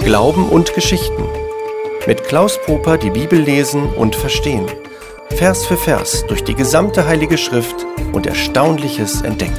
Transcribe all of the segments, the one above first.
Glauben und Geschichten. Mit Klaus Poper die Bibel lesen und verstehen. Vers für Vers durch die gesamte Heilige Schrift und Erstaunliches entdecken.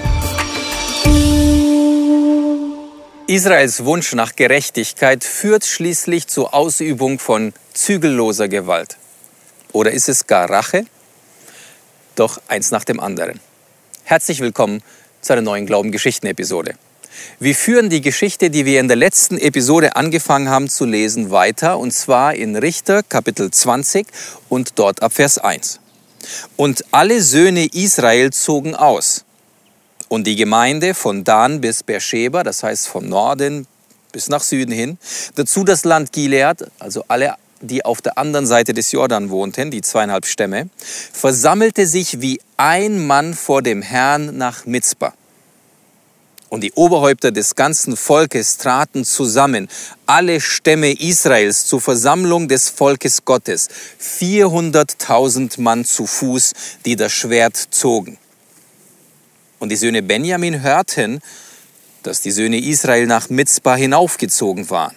Israels Wunsch nach Gerechtigkeit führt schließlich zur Ausübung von zügelloser Gewalt. Oder ist es gar Rache? Doch eins nach dem anderen. Herzlich willkommen zu einer neuen Glauben-Geschichten-Episode. Wir führen die Geschichte, die wir in der letzten Episode angefangen haben zu lesen, weiter. Und zwar in Richter, Kapitel 20 und dort ab Vers 1. Und alle Söhne Israel zogen aus. Und die Gemeinde von Dan bis Beersheba, das heißt vom Norden bis nach Süden hin, dazu das Land Gilead, also alle, die auf der anderen Seite des Jordan wohnten, die 2,5 Stämme, versammelte sich wie ein Mann vor dem Herrn nach Mizpa. Und die Oberhäupter des ganzen Volkes traten zusammen, alle Stämme Israels, zur Versammlung des Volkes Gottes, 400.000 Mann zu Fuß, die das Schwert zogen. Und die Söhne Benjamin hörten, dass die Söhne Israel nach Mizpa hinaufgezogen waren.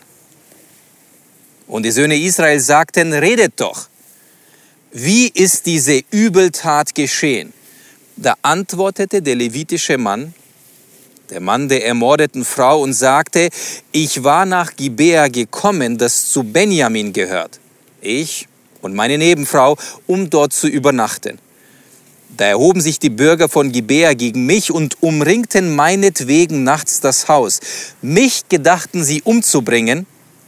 Und die Söhne Israel sagten, redet doch, wie ist diese Übeltat geschehen? Da antwortete der levitische Mann, der Mann der ermordeten Frau, und sagte, ich war nach Gibea gekommen, das zu Benjamin gehört, ich und meine Nebenfrau, um dort zu übernachten. Da erhoben sich die Bürger von Gibea gegen mich und umringten meinetwegen nachts das Haus. Mich gedachten sie umzubringen,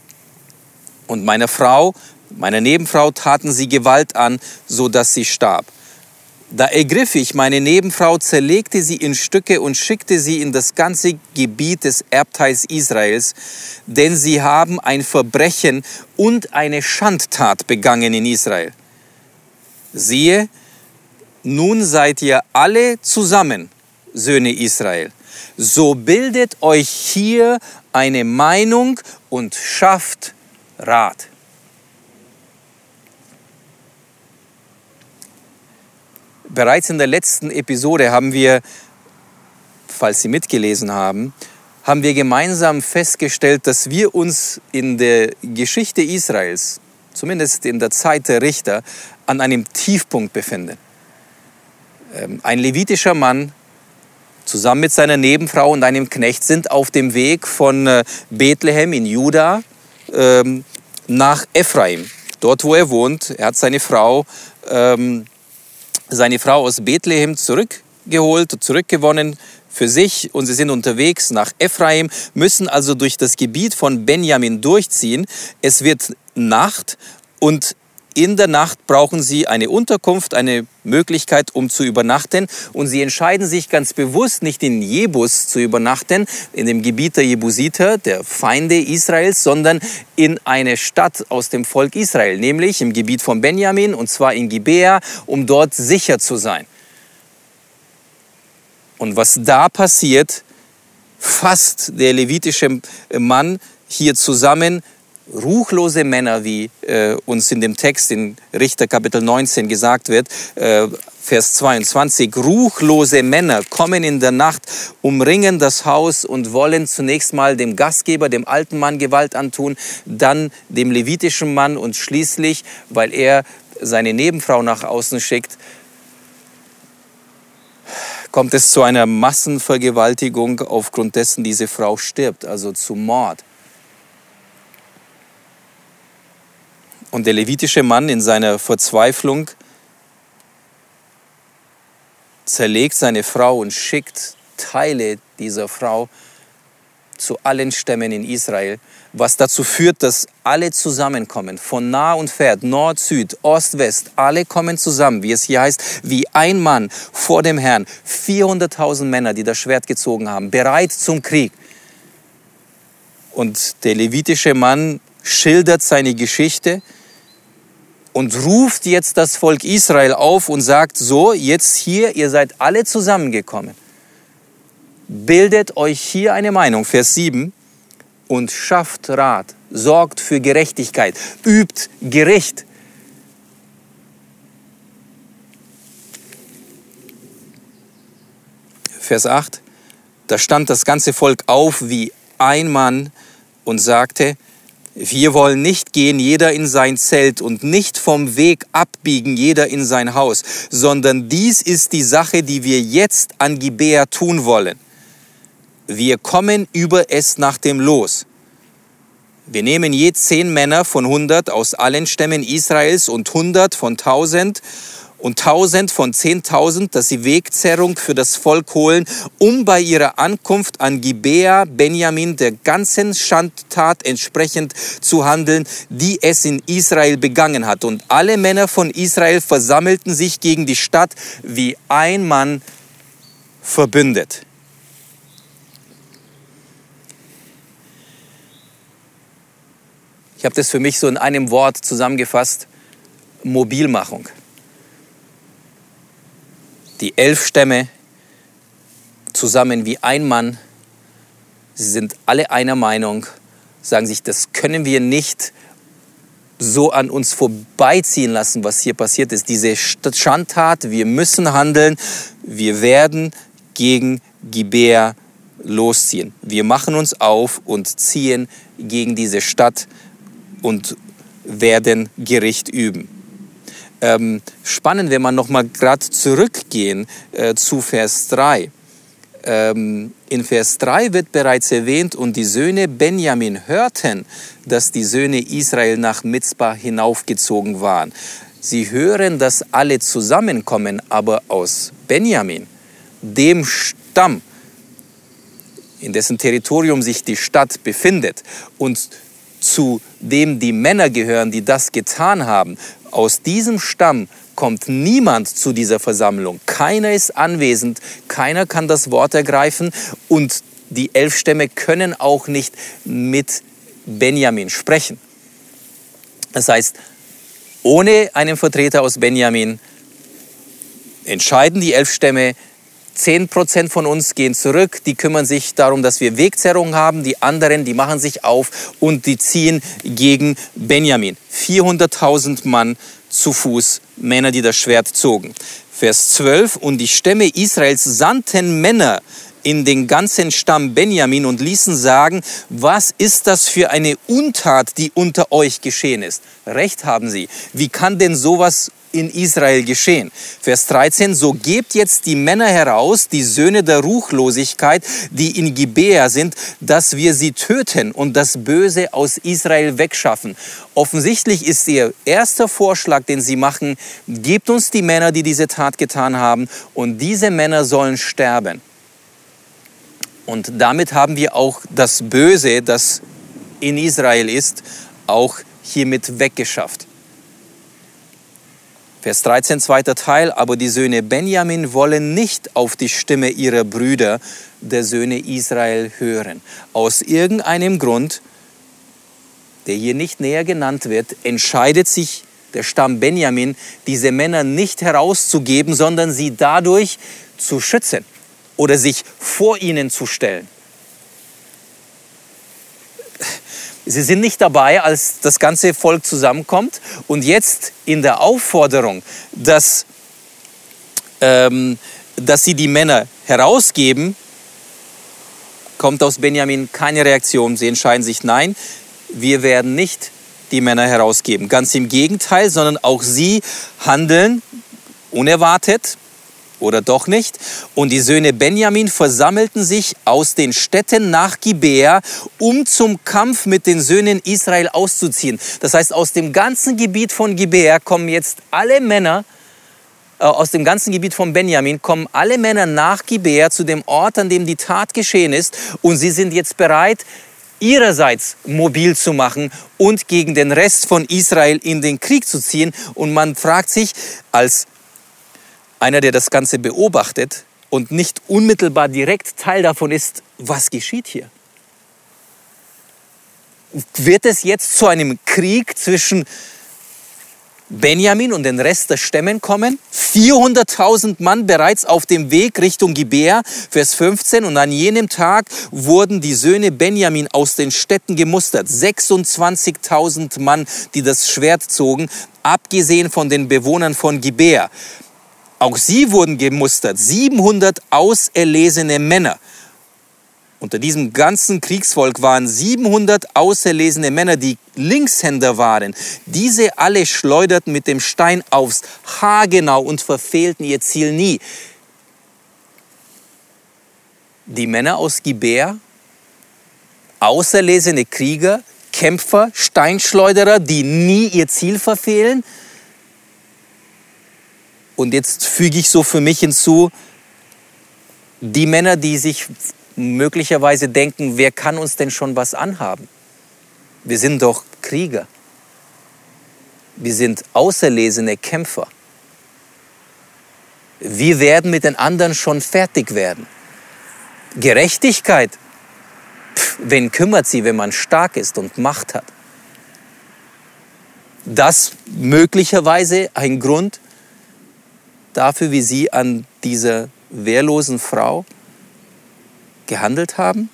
und meiner Nebenfrau taten sie Gewalt an, so dass sie starb. Da ergriff ich meine Nebenfrau, zerlegte sie in Stücke und schickte sie in das ganze Gebiet des Erbteils Israels, denn sie haben ein Verbrechen und eine Schandtat begangen in Israel. Siehe, nun seid ihr alle zusammen, Söhne Israel. So bildet euch hier eine Meinung und schafft Rat. Bereits in der letzten Episode haben wir, falls Sie mitgelesen haben, gemeinsam festgestellt, dass wir uns in der Geschichte Israels, zumindest in der Zeit der Richter, an einem Tiefpunkt befinden. Ein levitischer Mann zusammen mit seiner Nebenfrau und einem Knecht sind auf dem Weg von Bethlehem in Juda nach Ephraim, dort wo er wohnt. Er hat seine Frau aus Bethlehem zurückgewonnen für sich, und sie sind unterwegs nach Ephraim, müssen also durch das Gebiet von Benjamin durchziehen. Es wird Nacht und in der Nacht brauchen sie eine Unterkunft, eine Möglichkeit, um zu übernachten. Und sie entscheiden sich ganz bewusst, nicht in Jebus zu übernachten, in dem Gebiet der Jebusiter, der Feinde Israels, sondern in eine Stadt aus dem Volk Israel, nämlich im Gebiet von Benjamin, und zwar in Gibea, um dort sicher zu sein. Und was da passiert, fasst der levitische Mann hier zusammen ruchlose Männer, wie uns in dem Text in Richter Kapitel 19 gesagt wird, Vers 22, ruchlose Männer kommen in der Nacht, umringen das Haus und wollen zunächst mal dem Gastgeber, dem alten Mann, Gewalt antun, dann dem levitischen Mann und schließlich, weil er seine Nebenfrau nach außen schickt, kommt es zu einer Massenvergewaltigung, aufgrund dessen diese Frau stirbt, also zu Mord. Und der levitische Mann in seiner Verzweiflung zerlegt seine Frau und schickt Teile dieser Frau zu allen Stämmen in Israel, was dazu führt, dass alle zusammenkommen, von nah und fern, Nord, Süd, Ost, West, alle kommen zusammen, wie es hier heißt, wie ein Mann vor dem Herrn, 400.000 Männer, die das Schwert gezogen haben, bereit zum Krieg. Und der levitische Mann schildert seine Geschichte und ruft jetzt das Volk Israel auf und sagt, so, jetzt hier, ihr seid alle zusammengekommen. Bildet euch hier eine Meinung, Vers 7, und schafft Rat, sorgt für Gerechtigkeit, übt Gericht. Vers 8, da stand das ganze Volk auf wie ein Mann und sagte, Wir wollen nicht gehen, jeder in sein Zelt, und nicht vom Weg abbiegen, jeder in sein Haus, sondern dies ist die Sache, die wir jetzt an Gibea tun wollen. Wir kommen über es nach dem Los. Wir nehmen je 10 Männer von 100 aus allen Stämmen Israels und 100 von 1000 und 1000 von 10.000, dass sie Wegzerrung für das Volk holen, um bei ihrer Ankunft an Gibea, Benjamin, der ganzen Schandtat entsprechend zu handeln, die es in Israel begangen hat. Und alle Männer von Israel versammelten sich gegen die Stadt wie ein Mann verbündet. Ich habe das für mich so in einem Wort zusammengefasst: Mobilmachung. Die 11 Stämme zusammen wie ein Mann, sie sind alle einer Meinung, sagen sich, das können wir nicht so an uns vorbeiziehen lassen, was hier passiert ist. Diese Schandtat, wir müssen handeln, wir werden gegen Gibea losziehen. Wir machen uns auf und ziehen gegen diese Stadt und werden Gericht üben. Spannend, wenn man nochmal gerade zurückgehen zu Vers 3. In Vers 3 wird bereits erwähnt, und die Söhne Benjamin hörten, dass die Söhne Israel nach Mizpa hinaufgezogen waren. Sie hören, dass alle zusammenkommen, aber aus Benjamin, dem Stamm, in dessen Territorium sich die Stadt befindet und zu dem die Männer gehören, die das getan haben, aus diesem Stamm kommt niemand zu dieser Versammlung. Keiner ist anwesend, keiner kann das Wort ergreifen, und die 11 Stämme können auch nicht mit Benjamin sprechen. Das heißt, ohne einen Vertreter aus Benjamin entscheiden die 11 Stämme, 10% von uns gehen zurück, die kümmern sich darum, dass wir Wegzerrung haben. Die anderen, die machen sich auf und die ziehen gegen Benjamin. 400.000 Mann zu Fuß, Männer, die das Schwert zogen. Vers 12, und die Stämme Israels sandten Männer in den ganzen Stamm Benjamin und ließen sagen, was ist das für eine Untat, die unter euch geschehen ist? Recht haben sie. Wie kann denn sowas in Israel geschehen? Vers 13, so gebt jetzt die Männer heraus, die Söhne der Ruchlosigkeit, die in Gibea sind, dass wir sie töten und das Böse aus Israel wegschaffen. Offensichtlich ist ihr erster Vorschlag, den sie machen, gebt uns die Männer, die diese Tat getan haben, und diese Männer sollen sterben. Und damit haben wir auch das Böse, das in Israel ist, auch hiermit weggeschafft. Vers 13, zweiter Teil, aber die Söhne Benjamin wollen nicht auf die Stimme ihrer Brüder, der Söhne Israel, hören. Aus irgendeinem Grund, der hier nicht näher genannt wird, entscheidet sich der Stamm Benjamin, diese Männer nicht herauszugeben, sondern sie dadurch zu schützen oder sich vor ihnen zu stellen. Sie sind nicht dabei, als das ganze Volk zusammenkommt, und jetzt in der Aufforderung, dass sie die Männer herausgeben, kommt aus Benjamin keine Reaktion. Sie entscheiden sich, nein, wir werden nicht die Männer herausgeben. Ganz im Gegenteil, sondern auch sie handeln unerwartet oder doch nicht. Und die Söhne Benjamin versammelten sich aus den Städten nach Gibea, um zum Kampf mit den Söhnen Israel auszuziehen. Das heißt, aus dem ganzen Gebiet von Gibea kommen jetzt alle Männer, aus dem ganzen Gebiet von Benjamin kommen alle Männer nach Gibea, zu dem Ort, an dem die Tat geschehen ist. Und sie sind jetzt bereit, ihrerseits mobil zu machen und gegen den Rest von Israel in den Krieg zu ziehen. Und man fragt sich, als einer, der das Ganze beobachtet und nicht unmittelbar direkt Teil davon ist, was geschieht hier? Wird es jetzt zu einem Krieg zwischen Benjamin und den Rest der Stämmen kommen? 400.000 Mann bereits auf dem Weg Richtung Gibea, Vers 15. Und an jenem Tag wurden die Söhne Benjamin aus den Städten gemustert. 26.000 Mann, die das Schwert zogen, abgesehen von den Bewohnern von Gibea. Auch sie wurden gemustert, 700 auserlesene Männer. Unter diesem ganzen Kriegsvolk waren 700 auserlesene Männer, die Linkshänder waren. Diese alle schleuderten mit dem Stein aufs Haar genau und verfehlten ihr Ziel nie. Die Männer aus Gibea, auserlesene Krieger, Kämpfer, Steinschleuderer, die nie ihr Ziel verfehlen. Und jetzt füge ich so für mich hinzu, die Männer, die sich möglicherweise denken, wer kann uns denn schon was anhaben? Wir sind doch Krieger. Wir sind auserlesene Kämpfer. Wir werden mit den anderen schon fertig werden. Gerechtigkeit, wen kümmert sie, wenn man stark ist und Macht hat? Das möglicherweise ein Grund dafür, wie sie an dieser wehrlosen Frau gehandelt haben.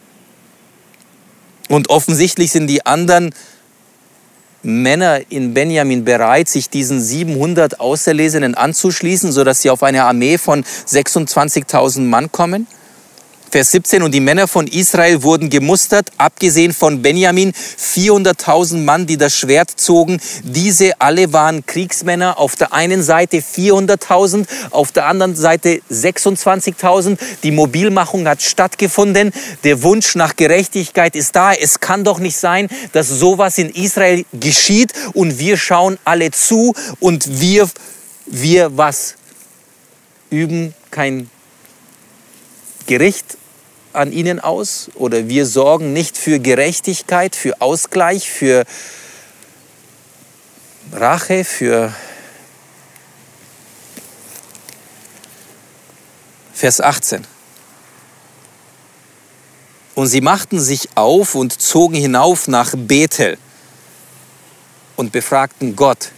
Und offensichtlich sind die anderen Männer in Benjamin bereit, sich diesen 700 Auserlesenen anzuschließen, sodass sie auf eine Armee von 26.000 Mann kommen. Vers 17, und die Männer von Israel wurden gemustert, abgesehen von Benjamin, 400.000 Mann, die das Schwert zogen. Diese alle waren Kriegsmänner, auf der einen Seite 400.000, auf der anderen Seite 26.000. Die Mobilmachung hat stattgefunden, der Wunsch nach Gerechtigkeit ist da. Es kann doch nicht sein, dass sowas in Israel geschieht und wir schauen alle zu und wir was? Üben kein Gericht an ihnen aus, oder wir sorgen nicht für Gerechtigkeit, für Ausgleich, für Rache, für Vers 18. Und sie machten sich auf und zogen hinauf nach Bethel und befragten Gott.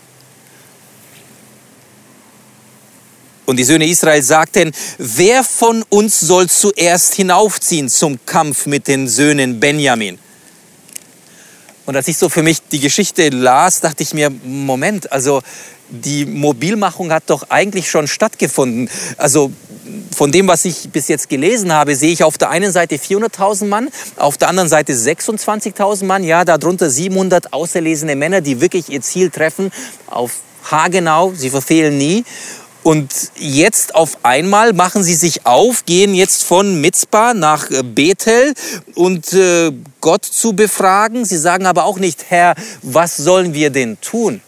Und die Söhne Israel sagten, wer von uns soll zuerst hinaufziehen zum Kampf mit den Söhnen Benjamin? Und als ich so für mich die Geschichte las, dachte ich mir, Moment, also die Mobilmachung hat doch eigentlich schon stattgefunden. Also von dem, was ich bis jetzt gelesen habe, sehe ich auf der einen Seite 400.000 Mann, auf der anderen Seite 26.000 Mann, ja, darunter 700 auserlesene Männer, die wirklich ihr Ziel treffen, auf haargenau, sie verfehlen nie. Und jetzt auf einmal machen sie sich auf, gehen jetzt von Mizpah nach Bethel und Gott zu befragen. Sie sagen aber auch nicht, Herr, was sollen wir denn tun?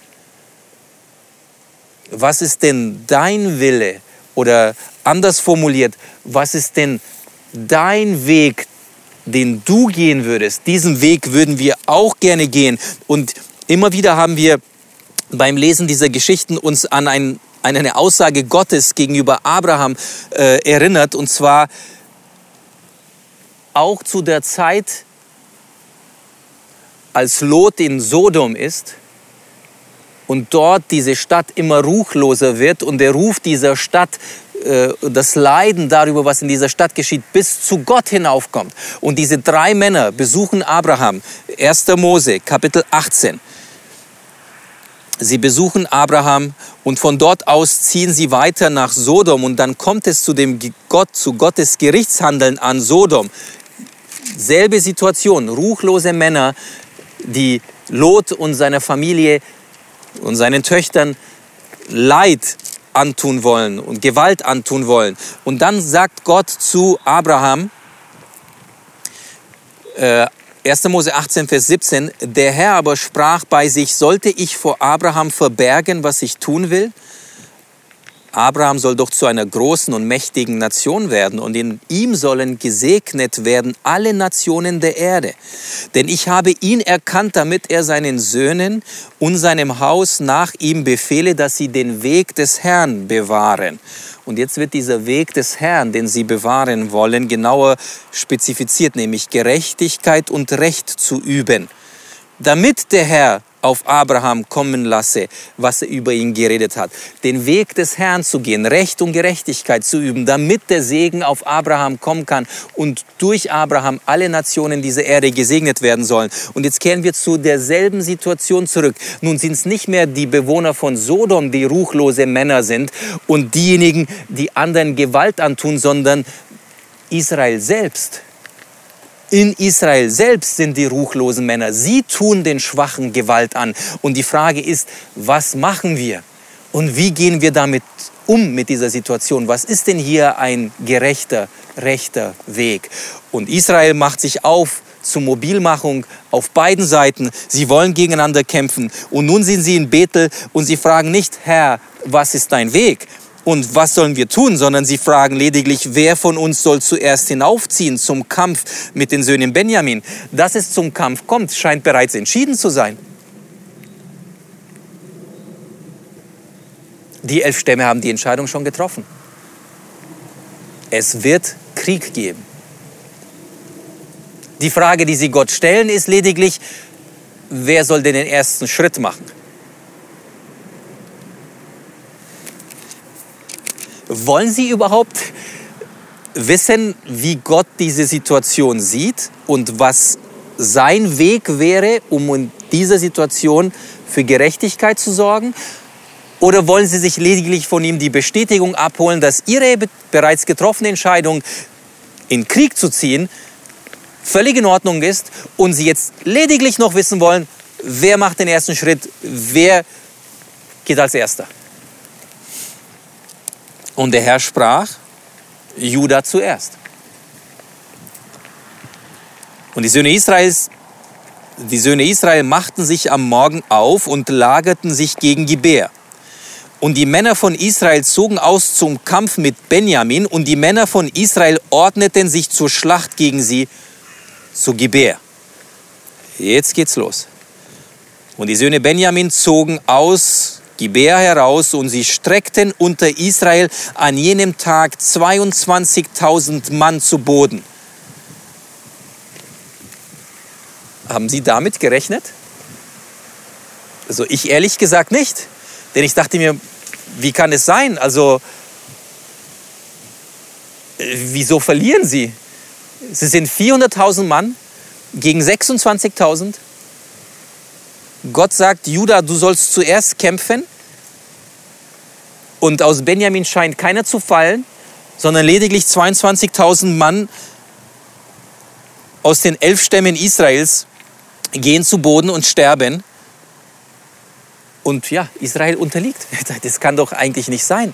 Was ist denn dein Wille? Oder anders formuliert, was ist denn dein Weg, den du gehen würdest? Diesen Weg würden wir auch gerne gehen. Und immer wieder haben wir beim Lesen dieser Geschichten uns an eine Aussage Gottes gegenüber Abraham erinnert, und zwar auch zu der Zeit, als Lot in Sodom ist und dort diese Stadt immer ruchloser wird und der Ruf dieser Stadt, das Leiden darüber, was in dieser Stadt geschieht, bis zu Gott hinaufkommt. Und diese 3 Männer besuchen Abraham, 1. Mose, Kapitel 18. Sie besuchen Abraham und von dort aus ziehen sie weiter nach Sodom und dann kommt es zu Gottes Gerichtshandeln an Sodom. Selbe Situation, ruchlose Männer, die Lot und seiner Familie und seinen Töchtern Leid antun wollen und Gewalt antun wollen. Und dann sagt Gott zu Abraham, 1. Mose 18, Vers 17, der Herr aber sprach bei sich, sollte ich vor Abraham verbergen, was ich tun will? Abraham soll doch zu einer großen und mächtigen Nation werden und in ihm sollen gesegnet werden alle Nationen der Erde. Denn ich habe ihn erkannt, damit er seinen Söhnen und seinem Haus nach ihm befehle, dass sie den Weg des Herrn bewahren. Und jetzt wird dieser Weg des Herrn, den sie bewahren wollen, genauer spezifiziert, nämlich Gerechtigkeit und Recht zu üben. Damit der Herr auf Abraham kommen lasse, was er über ihn geredet hat. Den Weg des Herrn zu gehen, Recht und Gerechtigkeit zu üben, damit der Segen auf Abraham kommen kann und durch Abraham alle Nationen dieser Erde gesegnet werden sollen. Und jetzt kehren wir zu derselben Situation zurück. Nun sind es nicht mehr die Bewohner von Sodom, die ruchlose Männer sind und diejenigen, die anderen Gewalt antun, sondern Israel selbst. In Israel selbst sind die ruchlosen Männer. Sie tun den Schwachen Gewalt an. Und die Frage ist, was machen wir? Und wie gehen wir damit um mit dieser Situation? Was ist denn hier ein gerechter, rechter Weg? Und Israel macht sich auf zur Mobilmachung auf beiden Seiten. Sie wollen gegeneinander kämpfen. Und nun sind sie in Bethel und sie fragen nicht, Herr, was ist dein Weg? Und was sollen wir tun? Sondern sie fragen lediglich, wer von uns soll zuerst hinaufziehen zum Kampf mit den Söhnen Benjamin? Dass es zum Kampf kommt, scheint bereits entschieden zu sein. Die 11 Stämme haben die Entscheidung schon getroffen. Es wird Krieg geben. Die Frage, die sie Gott stellen, ist lediglich, wer soll denn den ersten Schritt machen? Wollen Sie überhaupt wissen, wie Gott diese Situation sieht und was sein Weg wäre, um in dieser Situation für Gerechtigkeit zu sorgen? Oder wollen Sie sich lediglich von ihm die Bestätigung abholen, dass Ihre bereits getroffene Entscheidung, in Krieg zu ziehen, völlig in Ordnung ist und Sie jetzt lediglich noch wissen wollen, wer macht den ersten Schritt, wer geht als Erster? Und der Herr sprach, Juda zuerst. Und die Söhne Israel machten sich am Morgen auf und lagerten sich gegen Gibea. Und die Männer von Israel zogen aus zum Kampf mit Benjamin und die Männer von Israel ordneten sich zur Schlacht gegen sie zu Gibea. Jetzt geht's los. Und die Söhne Benjamin zogen aus Gibea heraus und sie streckten unter Israel an jenem Tag 22.000 Mann zu Boden. Haben Sie damit gerechnet? Also ich ehrlich gesagt nicht. Denn ich dachte mir, wie kann es sein? Also, wieso verlieren sie? Sie sind 400.000 Mann gegen 26.000. Gott sagt, Juda, du sollst zuerst kämpfen. Und aus Benjamin scheint keiner zu fallen, sondern lediglich 22.000 Mann aus den 11 Stämmen Israels gehen zu Boden und sterben. Und ja, Israel unterliegt. Das kann doch eigentlich nicht sein.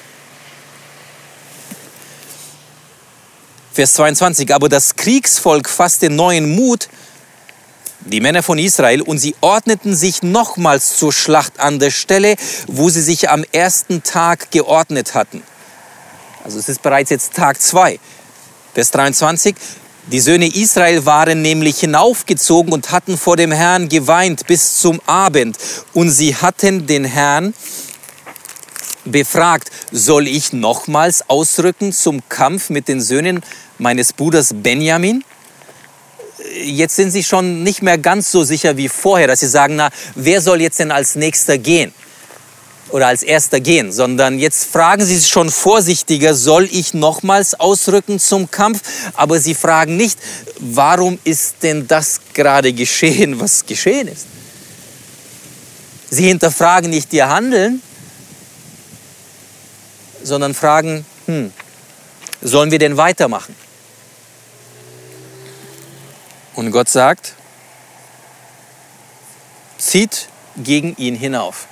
Vers 22. Aber das Kriegsvolk fasste neuen Mut, die Männer von Israel, und sie ordneten sich nochmals zur Schlacht an der Stelle, wo sie sich am ersten Tag geordnet hatten. Also es ist bereits jetzt Tag 2. Vers 23. Die Söhne Israel waren nämlich hinaufgezogen und hatten vor dem Herrn geweint bis zum Abend. Und sie hatten den Herrn befragt, soll ich nochmals ausrücken zum Kampf mit den Söhnen meines Bruders Benjamin? Jetzt sind sie schon nicht mehr ganz so sicher wie vorher, dass sie sagen, na, wer soll jetzt denn als Nächster gehen? Oder als Erster gehen, sondern jetzt fragen sie sich schon vorsichtiger, soll ich nochmals ausrücken zum Kampf? Aber sie fragen nicht, warum ist denn das gerade geschehen, was geschehen ist? Sie hinterfragen nicht ihr Handeln, sondern fragen, sollen wir denn weitermachen? Und Gott sagt, zieht gegen ihn hinauf.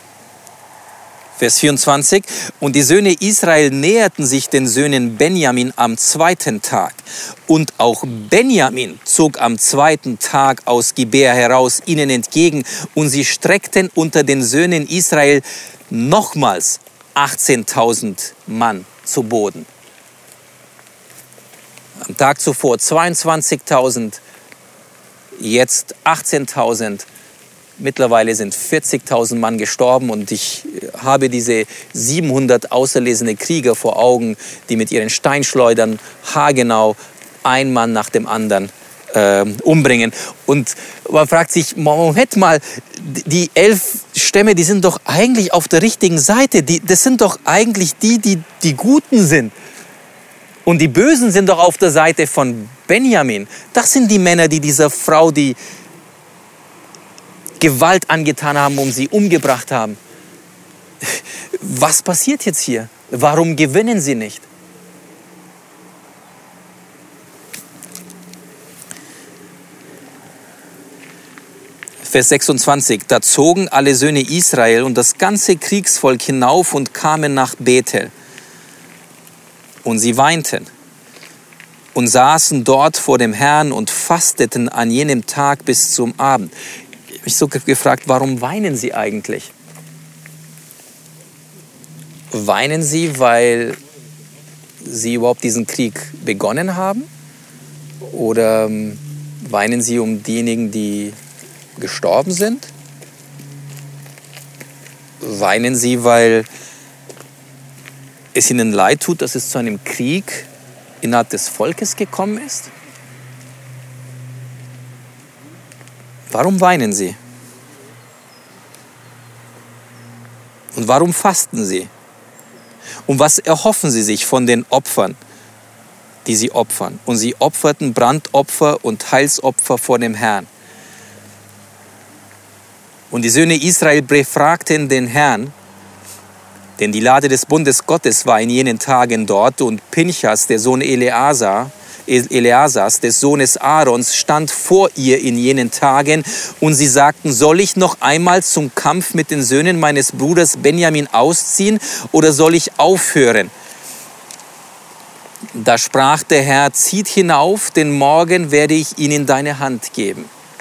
Vers 24. Und die Söhne Israel näherten sich den Söhnen Benjamin am 2. Tag. Und auch Benjamin zog am 2. Tag aus Gibea heraus ihnen entgegen. Und sie streckten unter den Söhnen Israel nochmals 18.000 Mann zu Boden. Am Tag zuvor 22.000, jetzt 18.000. Mittlerweile sind 40.000 Mann gestorben und ich habe diese 700 auserlesene Krieger vor Augen, die mit ihren Steinschleudern haargenau ein Mann nach dem anderen umbringen. Und man fragt sich, Moment mal, die 11 Stämme, die sind doch eigentlich auf der richtigen Seite. Das sind doch eigentlich die Guten sind. Und die Bösen sind doch auf der Seite von Benjamin. Das sind die Männer, die dieser Frau, die Gewalt angetan haben, um sie umgebracht haben. Was passiert jetzt hier? Warum gewinnen sie nicht? Vers 26. Da zogen alle Söhne Israel und das ganze Kriegsvolk hinauf und kamen nach Bethel. Und sie weinten und saßen dort vor dem Herrn und fasteten an jenem Tag bis zum Abend. Ich habe mich so gefragt, warum weinen sie eigentlich? Weinen sie, weil sie überhaupt diesen Krieg begonnen haben? Oder weinen sie um diejenigen, die gestorben sind? Weinen sie, weil es ihnen leid tut, dass es zu einem Krieg innerhalb des Volkes gekommen ist? Warum weinen sie? Und warum fasten sie? Und was erhoffen sie sich von den Opfern, die sie opfern? Und sie opferten Brandopfer und Heilsopfer vor dem Herrn. Und die Söhne Israel befragten den Herrn, denn die Lade des Bundes Gottes war in jenen Tagen dort und Pinchas, der Sohn Eleasars, des Sohnes Aarons, stand vor ihr in jenen Tagen und sie sagten, soll ich noch einmal zum Kampf mit den Söhnen meines Bruders Benjamin ausziehen oder soll ich aufhören? Da sprach der Herr, zieht hinauf, denn morgen werde ich ihn in deine Hand geben.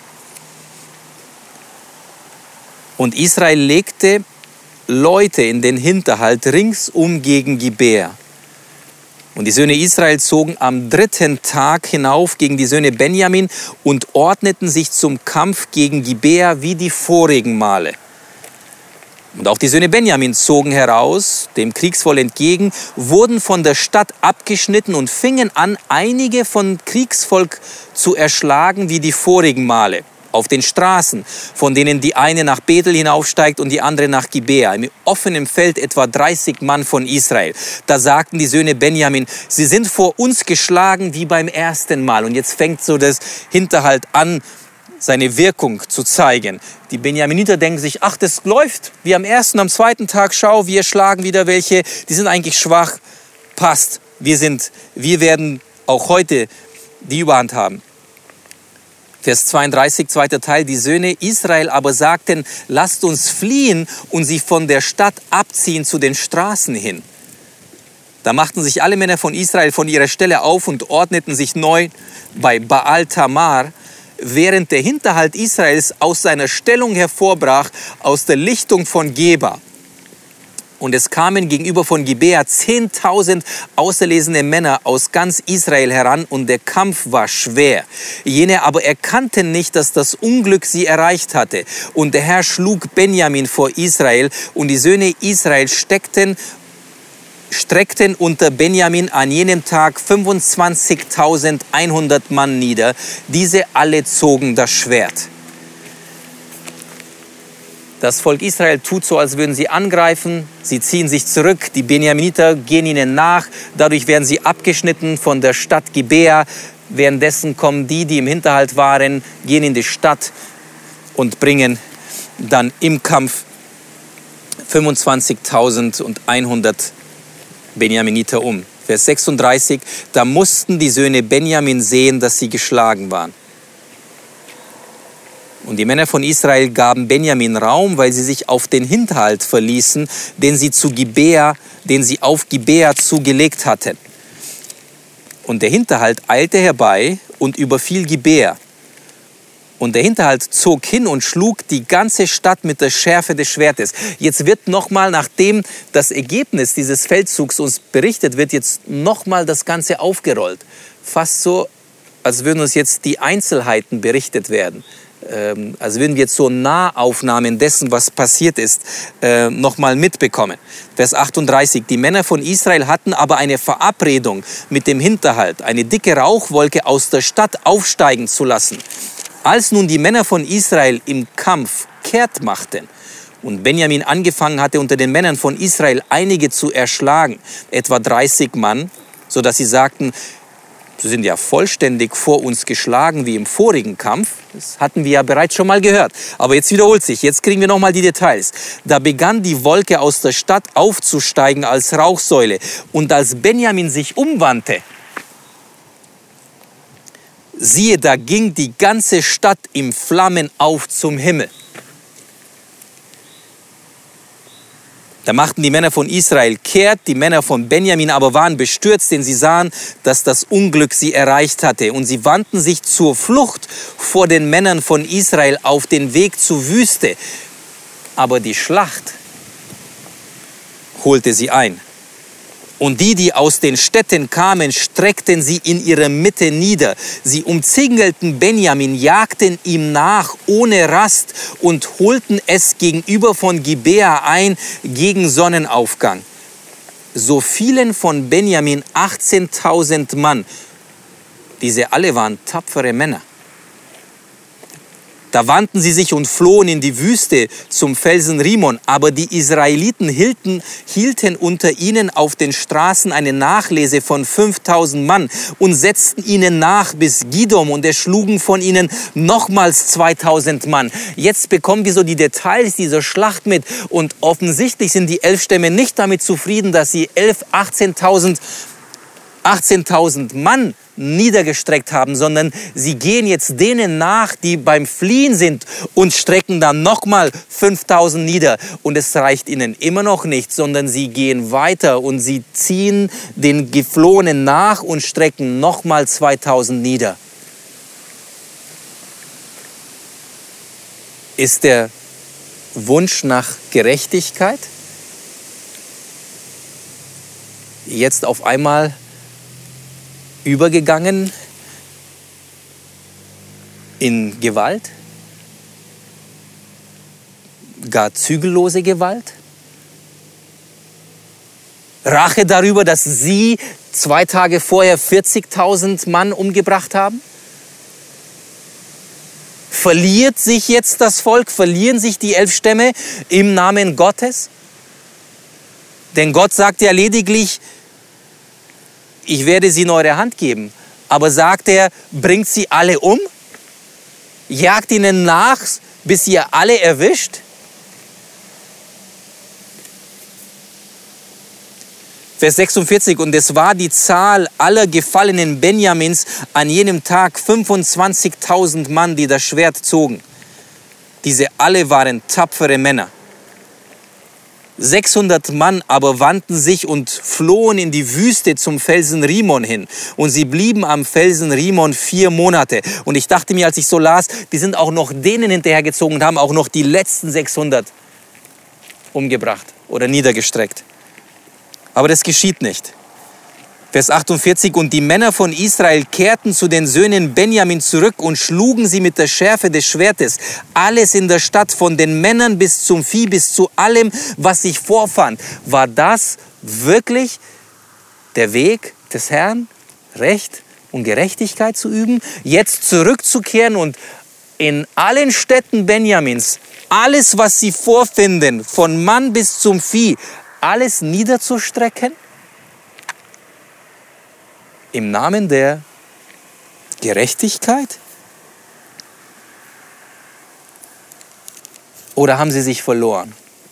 Und Israel legte Leute in den Hinterhalt ringsum gegen Gibea. Und die Söhne Israel zogen am 3. Tag hinauf gegen die Söhne Benjamin und ordneten sich zum Kampf gegen Gibea wie die vorigen Male. Und auch die Söhne Benjamin zogen heraus, dem Kriegsvolk entgegen, wurden von der Stadt abgeschnitten und fingen an, einige von Kriegsvolk zu erschlagen wie die vorigen Male. Auf den Straßen, von denen die eine nach Bethel hinaufsteigt und die andere nach Gibea. Im offenen Feld etwa 30 Mann von Israel. Da sagten die Söhne Benjamin, sie sind vor uns geschlagen wie beim ersten Mal. Und jetzt fängt so das Hinterhalt an, seine Wirkung zu zeigen. Die Benjaminiter denken sich, ach, das läuft wie am ersten, am zweiten Tag. Schau, wir schlagen wieder welche, die sind eigentlich schwach. Passt, wir werden auch heute die Überhand haben. Vers 32, zweiter Teil, die Söhne Israel aber sagten, lasst uns fliehen und sie von der Stadt abziehen zu den Straßen hin. Da machten sich alle Männer von Israel von ihrer Stelle auf und ordneten sich neu bei Baal Tamar, während der Hinterhalt Israels aus seiner Stellung hervorbrach, aus der Lichtung von Geba. Und es kamen gegenüber von Gibea 10.000 auserlesene Männer aus ganz Israel heran und der Kampf war schwer. Jene aber erkannten nicht, dass das Unglück sie erreicht hatte. Und der Herr schlug Benjamin vor Israel und die Söhne Israel streckten unter Benjamin an jenem Tag 25.100 Mann nieder. Diese alle zogen das Schwert. Das Volk Israel tut so, als würden sie angreifen. Sie ziehen sich zurück. Die Benjaminiter gehen ihnen nach. Dadurch werden sie abgeschnitten von der Stadt Gibea. Währenddessen kommen die im Hinterhalt waren, gehen in die Stadt und bringen dann im Kampf 25.100 Benjaminiter um. Vers 36, da mussten die Söhne Benjamin sehen, dass sie geschlagen waren. Und die Männer von Israel gaben Benjamin Raum, weil sie sich auf den Hinterhalt verließen, den sie auf Gibea zugelegt hatten. Und der Hinterhalt eilte herbei und überfiel Gibea. Und der Hinterhalt zog hin und schlug die ganze Stadt mit der Schärfe des Schwertes. Jetzt wird nochmal, nachdem das Ergebnis dieses Feldzugs uns berichtet wird, jetzt nochmal das Ganze aufgerollt. Fast so, als würden uns jetzt die Einzelheiten berichtet werden. Also würden wir jetzt so Nahaufnahmen dessen, was passiert ist, nochmal mitbekommen. Vers 38, die Männer von Israel hatten aber eine Verabredung mit dem Hinterhalt, eine dicke Rauchwolke aus der Stadt aufsteigen zu lassen. Als nun die Männer von Israel im Kampf kehrt machten und Benjamin angefangen hatte, unter den Männern von Israel einige zu erschlagen, etwa 30 Mann, sodass sie sagten, sie sind ja vollständig vor uns geschlagen wie im vorigen Kampf. Das hatten wir ja bereits schon mal gehört. Aber jetzt wiederholt sich. Jetzt kriegen wir noch mal die Details. Da begann die Wolke aus der Stadt aufzusteigen als Rauchsäule. Und als Benjamin sich umwandte, siehe, da ging die ganze Stadt in Flammen auf zum Himmel. Da machten die Männer von Israel kehrt, die Männer von Benjamin aber waren bestürzt, denn sie sahen, dass das Unglück sie erreicht hatte. Und sie wandten sich zur Flucht vor den Männern von Israel auf den Weg zur Wüste. Aber die Schlacht holte sie ein. Und die aus den Städten kamen, streckten sie in ihrer Mitte nieder. Sie umzingelten Benjamin, jagten ihm nach ohne Rast und holten es gegenüber von Gibea ein gegen Sonnenaufgang. So fielen von Benjamin 18.000 Mann. Diese alle waren tapfere Männer. Da wandten sie sich und flohen in die Wüste zum Felsen Rimon. Aber die Israeliten hielten unter ihnen auf den Straßen eine Nachlese von 5.000 Mann und setzten ihnen nach bis Gidom und erschlugen von ihnen nochmals 2.000 Mann. Jetzt bekommen wir so die Details dieser Schlacht mit. Und offensichtlich sind die 11 Stämme nicht damit zufrieden, dass sie 18.000 Mann niedergestreckt haben, sondern sie gehen jetzt denen nach, die beim Fliehen sind und strecken dann nochmal 5.000 nieder. Und es reicht ihnen immer noch nicht, sondern sie gehen weiter und sie ziehen den Geflohenen nach und strecken nochmal 2.000 nieder. Ist der Wunsch nach Gerechtigkeit jetzt auf einmal übergegangen in Gewalt? Gar zügellose Gewalt? Rache darüber, dass sie 2 Tage vorher 40.000 Mann umgebracht haben? Verliert sich jetzt das Volk? Verlieren sich die 11 Stämme im Namen Gottes? Denn Gott sagt ja lediglich, ich werde sie in eure Hand geben. Aber sagt er, bringt sie alle um? Jagt ihnen nach, bis ihr alle erwischt? Vers 46, und es war die Zahl aller Gefallenen Benjamins an jenem Tag 25.000 Mann, die das Schwert zogen. Diese alle waren tapfere Männer. 600 Mann aber wandten sich und flohen in die Wüste zum Felsen Rimon hin. Und sie blieben am Felsen Rimon 4 Monate. Und ich dachte mir, als ich so las, die sind auch noch denen hinterhergezogen und haben auch noch die letzten 600 umgebracht oder niedergestreckt. Aber das geschieht nicht. Vers 48, und die Männer von Israel kehrten zu den Söhnen Benjamin zurück und schlugen sie mit der Schärfe des Schwertes. Alles in der Stadt, von den Männern bis zum Vieh, bis zu allem, was sich vorfand. War das wirklich der Weg des Herrn, Recht und Gerechtigkeit zu üben? Jetzt zurückzukehren und in allen Städten Benjamins, alles, was sie vorfinden, von Mann bis zum Vieh, alles niederzustrecken? Im Namen der Gerechtigkeit? Oder haben sie sich verloren?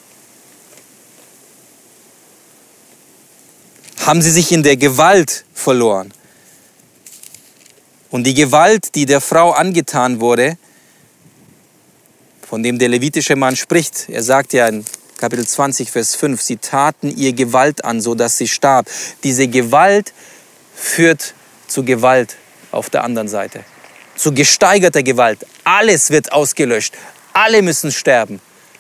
Haben sie sich in der Gewalt verloren? Und die Gewalt, die der Frau angetan wurde, von dem der levitische Mann spricht, er sagt ja in Kapitel 20, Vers 5, sie taten ihr Gewalt an, sodass sie starb. Diese Gewalt führt zu Gewalt auf der anderen Seite. Zu gesteigerter Gewalt. Alles wird ausgelöscht. Alle müssen sterben.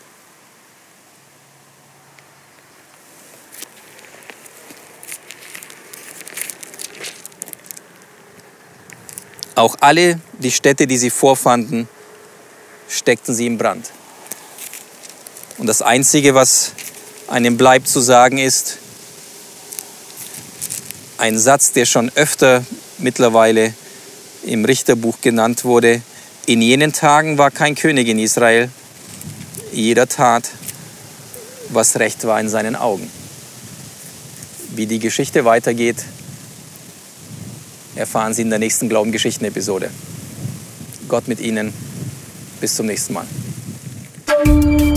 Auch alle die Städte, die sie vorfanden, steckten sie in Brand. Und das Einzige, was einem bleibt zu sagen, ist ein Satz, der schon öfter mittlerweile im Richterbuch genannt wurde. In jenen Tagen war kein König in Israel. Jeder tat, was recht war in seinen Augen. Wie die Geschichte weitergeht, erfahren Sie in der nächsten Glaubengeschichten-Episode. Gott mit Ihnen. Bis zum nächsten Mal.